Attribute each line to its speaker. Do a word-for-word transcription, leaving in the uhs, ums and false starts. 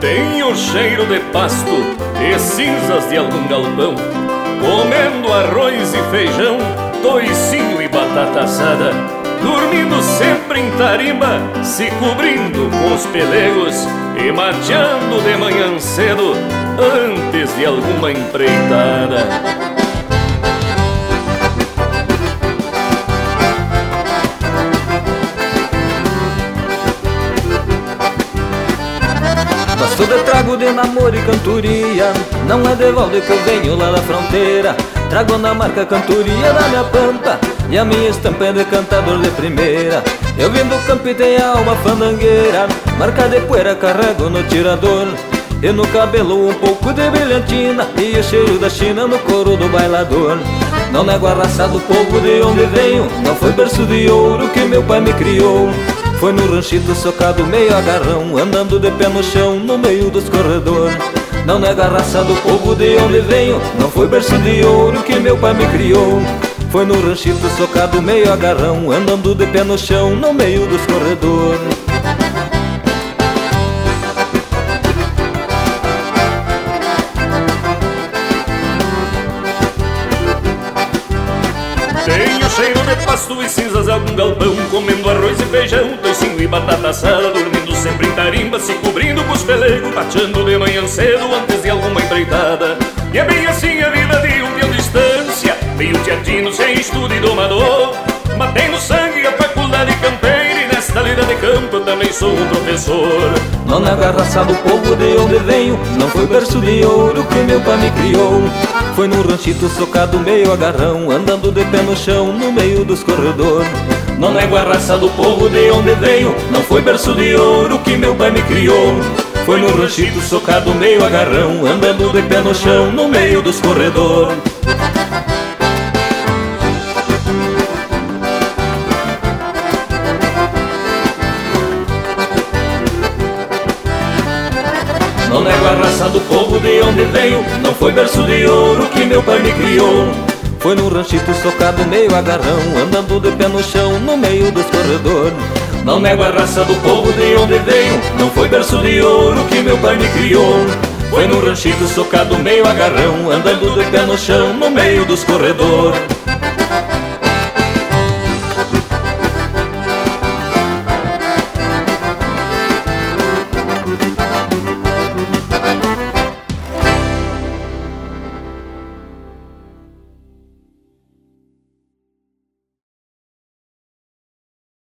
Speaker 1: Tem o cheiro de pasto e cinzas de algum galpão, comendo arroz e feijão, toicinho e batata assada, dormindo sempre em tarimba, se cobrindo com os pelegos e mateando de manhã cedo antes de alguma empreitada.
Speaker 2: Gosto de trago de namoro e cantoria, não é de Valde que eu venho lá da fronteira. Trago na marca cantoria da minha pampa, e a minha estampa é de cantador de primeira. Eu vim do campo e tenho a alma fandangueira, marca de poeira carrego no tirador, e no cabelo um pouco de brilhantina, e o cheiro da China no couro do bailador. Não nego a raça do povo de onde venho, não foi berço de ouro que meu pai me criou. Foi no ranchito socado meio agarrão, andando de pé no chão no meio dos corredores. Não nega a raça do povo de onde venho, não foi berço de ouro que meu pai me criou. Foi no ranchito socado meio agarrão, andando de pé no chão no meio dos corredores.
Speaker 1: Tem o cheiro de pasto e cinzas de algum galpão, comendo arroz e feijão, toicinho e batata assada, dormindo sempre em tarimba, se cobrindo com os pelegos, bateando de manhã cedo antes de alguma empreitada. E é bem assim a vida de um dia de distância, meio teatino sem estudo e domador, batendo sangue a faculdade campeira, e nesta lida de campo eu também sou um professor.
Speaker 2: Não nega a raça do povo de onde venho, não foi berço de ouro que meu pai me criou. Foi num ranchito socado meio agarrão, andando de pé no chão no meio dos corredores. Não nego a raça do povo de onde venho, não foi berço de ouro que meu pai me criou. Foi no ranchito socado meio agarrão, andando de pé no chão no meio dos corredores.
Speaker 1: Não nego a raça do povo de onde venho, não foi berço de ouro que meu pai me criou.
Speaker 2: Foi num ranchito socado meio agarrão, andando de pé no chão no meio dos corredores.
Speaker 1: Não nego a raça do povo de onde venho, não foi berço de ouro que meu pai me criou. Foi num ranchito socado meio agarrão, andando de pé no chão no meio dos corredores.